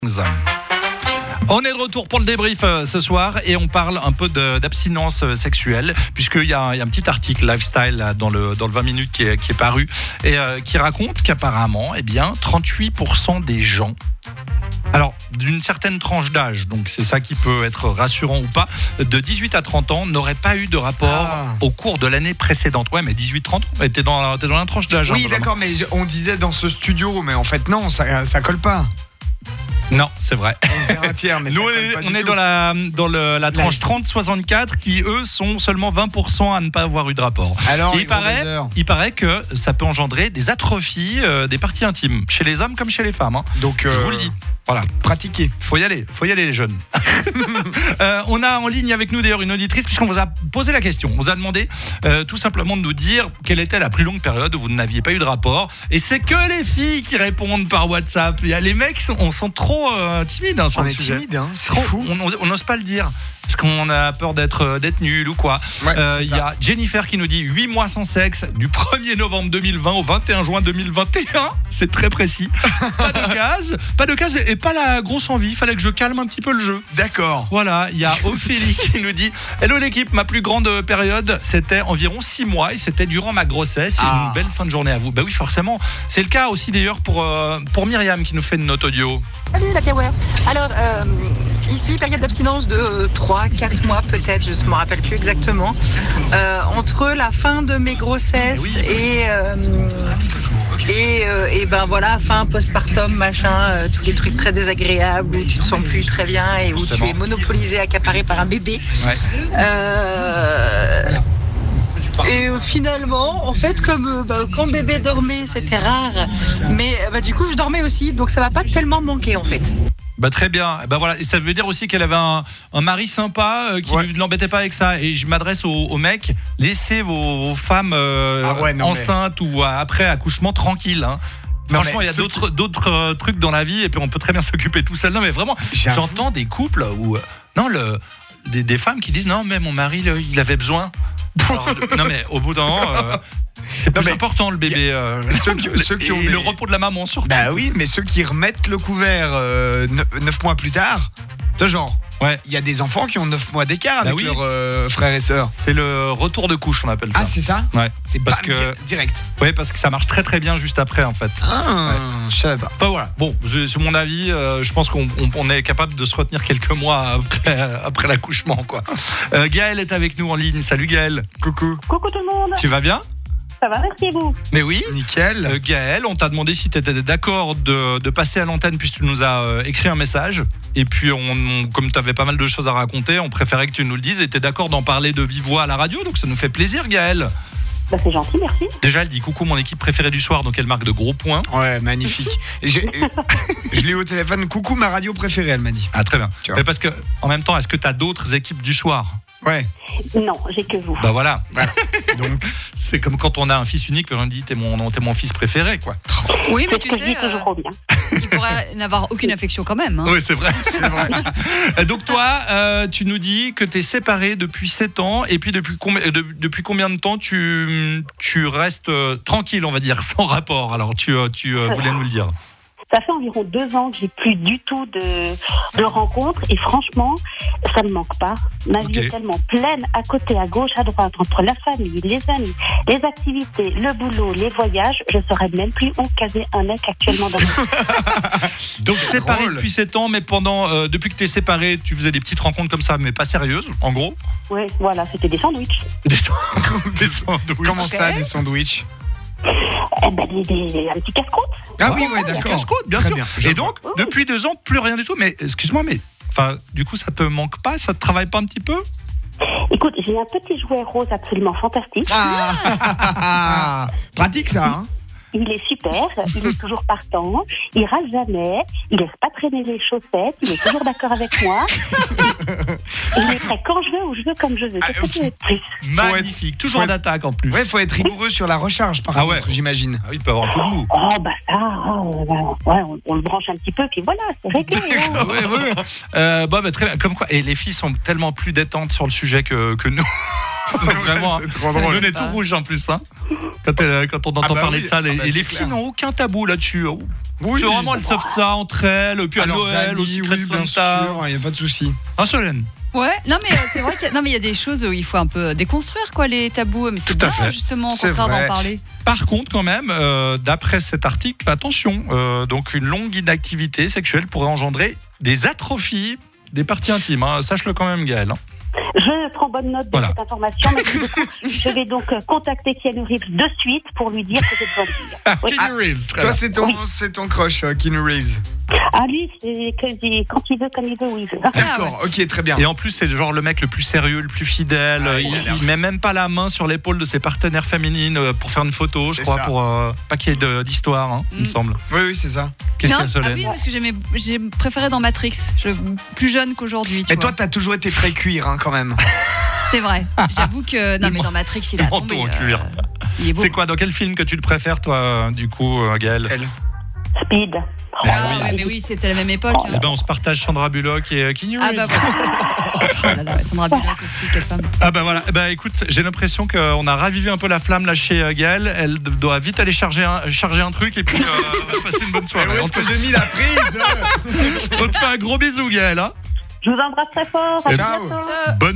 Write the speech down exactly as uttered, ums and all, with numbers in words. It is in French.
On est de retour pour le débrief euh, ce soir et on parle un peu de, d'abstinence euh, sexuelle puisqu'il y a, il y a un petit article lifestyle là, dans, le, dans le vingt minutes qui est, qui est paru et euh, qui raconte qu'apparemment eh bien, trente-huit pour cent des gens, alors d'une certaine tranche d'âge, donc c'est ça qui peut être rassurant ou pas, de dix-huit à trente ans n'auraient pas eu de rapport ah. au cours de l'année précédente. Ouais, mais dix-huit trente, t'es dans, t'es dans la tranche d'âge. Oui, hein, d'accord, mais on disait dans ce studio, mais en fait non, ça, ça colle pas. Non, c'est vrai. On faisait un tiers, mais nous, ça on est, colle pas on du est tout. dans la, dans le, la tranche trente soixante-quatre qui, eux, sont seulement vingt pour cent à ne pas avoir eu de rapport. Alors, Et il, paraît, il paraît que ça peut engendrer des atrophies euh, des parties intimes, chez les hommes comme chez les femmes. Hein. Donc, euh, je vous le dis. Voilà, pratiquer. Faut y aller, faut y aller les jeunes. euh, on a en ligne avec nous d'ailleurs une auditrice puisqu'on vous a posé la question. On vous a demandé euh, tout simplement de nous dire quelle était la plus longue période où vous n'aviez pas eu de rapport. Et c'est que les filles qui répondent par WhatsApp. Il y a les mecs, on sont trop euh, timides hein, sur on le est sujet. timide, hein, c'est trop, fou. On n'ose pas le dire. Parce qu'on a peur d'être, d'être nul ou quoi. Il ouais, euh, y a Jennifer qui nous dit huit mois sans sexe du premier novembre deux mille vingt au vingt et un juin deux mille vingt et un. C'est très précis. Pas de gaz, pas de gaz et pas la grosse envie. Il fallait que je calme un petit peu le jeu. D'accord. Voilà, il y a Ophélie qui nous dit hello l'équipe, ma plus grande période c'était environ six mois et c'était durant ma grossesse. Ah. Une belle fin de journée à vous. Bah oui, forcément. C'est le cas aussi d'ailleurs pour, euh, pour Myriam qui nous fait une note audio. Salut la Power. Alors, euh, ici, période d'abstinence de euh, trois quatre mois peut-être, je ne me rappelle plus exactement. Euh, entre la fin de mes grossesses oui. et, euh, et, euh, et ben voilà, fin postpartum, machin, euh, tous les trucs très désagréables où tu te sens plus très bien et où Forcément. tu es monopolisé, accaparé par un bébé. Ouais. Euh, Et euh, finalement, en fait, comme euh, bah, quand bébé dormait, c'était rare, mais bah, du coup, je dormais aussi, donc ça va pas tellement manquer en fait. Bah très bien. Bah voilà. Et ça veut dire aussi qu'elle avait un, un mari sympa euh, qui ne ouais. l'embêtait pas avec ça. Et je m'adresse aux, aux mecs, laissez vos, vos femmes euh, ah ouais, non, enceintes mais... ou après accouchement tranquilles. Hein. Franchement, il y a d'autres, qui... d'autres euh, trucs dans la vie et puis on peut très bien s'occuper tout seul. Non, mais vraiment, J'avoue. j'entends des couples où non le des, des femmes qui disent non mais mon mari le, il avait besoin. Alors, non mais au bout d'un moment euh, c'est plus non, important le bébé euh, ceux qui, ceux qui ont et des... le repos de la maman surtout. Bah oui, mais ceux qui remettent le couvert euh, neuf mois plus tard, de genre ouais. Il y a des enfants qui ont neuf mois d'écart avec bah oui. leurs euh, frères et sœurs. C'est le retour de couche, on appelle ça. Ah, c'est ça. Ouais. C'est parce bam, que direct. Oui, parce que ça marche très très bien juste après en fait. Ah, ouais. Je savais pas. Enfin voilà. Bon, c'est mon avis. Euh, je pense qu'on on, on est capable de se retenir quelques mois après, après l'accouchement, quoi. Euh, Gaël est avec nous en ligne. Salut Gaël. Coucou. Coucou tout le monde. Tu vas bien? Ça va, merci vous. Mais oui, nickel. Euh, Gaël, on t'a demandé si tu étais d'accord de, de passer à l'antenne puisque tu nous as euh, écrit un message. Et puis, on, on, comme tu avais pas mal de choses à raconter, on préférait que tu nous le dises et tu es d'accord d'en parler de vive voix à la radio. Donc, ça nous fait plaisir, Gaël. Bah, c'est gentil, merci. Déjà, elle dit coucou, mon équipe préférée du soir, donc elle marque de gros points. Ouais, magnifique. J'ai, je l'ai eu au téléphone, coucou, ma radio préférée, elle m'a dit. Ah, très bien. Mais parce que, en même temps, est-ce que tu as d'autres équipes du soir ? Ouais. Non, j'ai que vous. Bah voilà. voilà. Donc, c'est comme quand on a un fils unique, on dit t'es mon, t'es mon fils préféré, quoi. Oui, mais tu sais, euh, il pourrait n'avoir aucune affection quand même. Hein. Oui, c'est vrai. C'est vrai. Donc toi, euh, tu nous dis que t'es séparé depuis sept ans, et puis depuis combien, de, depuis combien de temps tu, tu restes euh, tranquille, on va dire, sans rapport. Alors tu, euh, tu euh, voulais nous le dire. Ça fait environ deux ans que j'ai plus du tout de, de rencontres et franchement, ça ne manque pas. Ma okay. vie est tellement pleine à côté, à gauche, à droite, entre la famille, les amis, les activités, le boulot, les voyages. Je ne saurais même plus où caser un mec actuellement dans ma vie. Donc séparé depuis sept ans, mais pendant euh, depuis que tu es séparé, tu faisais des petites rencontres comme ça, mais pas sérieuses, en gros. Oui, voilà, c'était des sandwichs. Des, des sandwichs. Comment okay. ça, des sandwichs? Eh ben, des, des, un petit casse-croûte. Ah oui, ouais, d'accord. Casse-croûte, bien Très sûr. Bien, et donc, oui. depuis deux ans, plus rien du tout. Mais excuse-moi, mais enfin, du coup, ça te manque pas? Ça te travaille pas un petit peu? Écoute, j'ai un petit jouet rose absolument fantastique. Ah, pratique ça, hein? Il est super, il est toujours partant, il râle jamais, il laisse pas traîner les chaussettes, il est toujours d'accord avec moi. Il, il est prêt quand je veux, où je veux, comme je veux. C'est ça qui est plus. Magnifique, toujours d'attaque en plus. Ouais, faut être rigoureux sur la recharge par ah contre, ouais. j'imagine. Ah oui, il peut avoir un coup de mou. Oh bah ça, oh, bah, ouais, on, on le branche un petit peu, puis voilà, c'est réglé. Hein. ouais, ouais. Euh, bah, bah, très bien. Comme quoi, et les filles sont tellement plus détentes sur le sujet que, que nous. C'est vraiment. C'est trop drôle. Le nez tout rouge en plus. Hein. Quand, euh, quand on entend ah bah parler oui. de ça, les, ah bah et les filles n'ont aucun tabou là-dessus. Oui. C'est vraiment, elles savent ça entre elles, puis à Alors, Noël, amis, au Secret oui, Santa. Il n'y a pas de souci. Un Solène. Ouais, non mais euh, c'est vrai qu'il y a, non mais il y a des choses où il faut un peu déconstruire quoi les tabous, mais c'est bien justement au contraire d'en parler. Par contre, quand même, euh, d'après cet article, attention, euh, donc une longue inactivité sexuelle pourrait engendrer des atrophies des parties intimes. Hein. Sache-le quand même, Gaël. Hein. Je prends bonne note de voilà. cette information. Merci beaucoup. Je vais donc contacter Keanu Reeves de suite pour lui dire que j'ai besoin de dire. Ah, oui. Keanu Reeves, très Toi, bien. c'est ton, oui. c'est ton crush, uh, Keanu Reeves. Ah, lui, c'est que quand il veut, comme il veut, oui. D'accord, ah, ouais. ok, très bien. Et en plus, c'est genre le mec le plus sérieux, le plus fidèle. Ah, il, il, il met même pas la main sur l'épaule de ses partenaires féminines pour faire une photo, c'est je crois, ça. pour euh, pas qu'il y ait de, d'histoire, hein, mm. il me semble. Oui, oui, c'est ça. Qu'est-ce qu'il y a, Solène? Ah oui, parce que j'aimais, j'ai préféré dans Matrix, je, plus jeune qu'aujourd'hui. Mais toi, t'as toujours été très cuir, hein, quand même. C'est vrai. J'avoue que non, mais dans Matrix, il a tombé. En cuir. Euh, il est beau. C'est quoi, dans quel film que tu le préfères, toi, du coup, Gaël? Speed. Ah, ah oui, mais oui, c'était la même époque. Eh ben, on se partage Sandra Bullock et Keanu Reeves. Ah bah voilà. Oh là là, Sandra Bullock aussi, quelle femme. Ah bah voilà. Bah écoute, j'ai l'impression qu'on a ravivé un peu la flamme là chez Gaël. Elle doit vite aller charger un, charger un truc et puis euh, on va passer une bonne soirée. Où est-ce que j'ai mis la prise? On te fait un gros bisou, Gaël. Hein. Je vous embrasse très fort. À Ciao. bientôt. Bonne